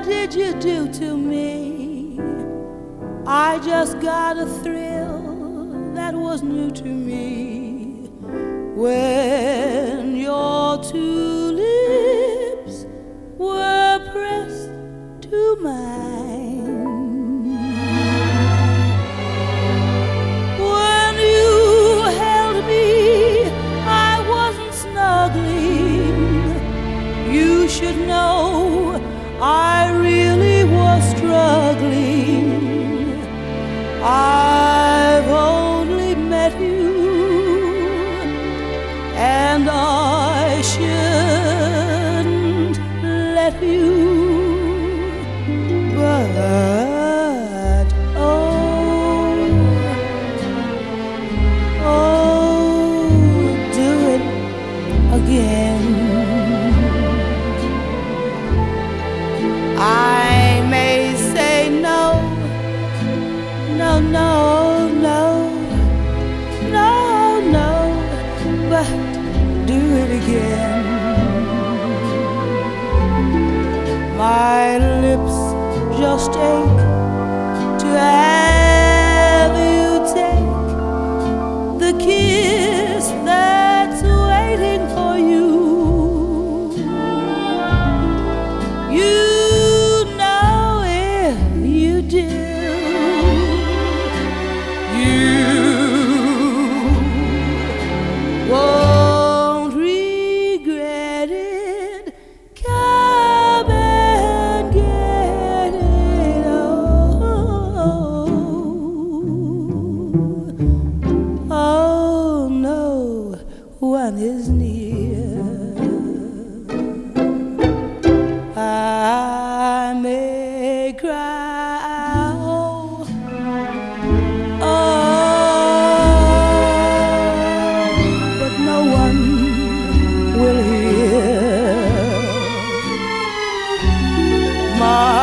did you do to me? I just got a thrill that was new to me when your two lips were pressed to mine. When you held me, I wasn't snuggling. You should know I really was struggling. I've only met you, and I shouldn't let you. But oh, do it again. I may say no, no, no, no, no, no, but do it again. My lips just ache to have you take the kiss that's waiting for you. You know if you do, you won't regret it. Come and get it. Oh, no one is near. I may cry, but no one will hear my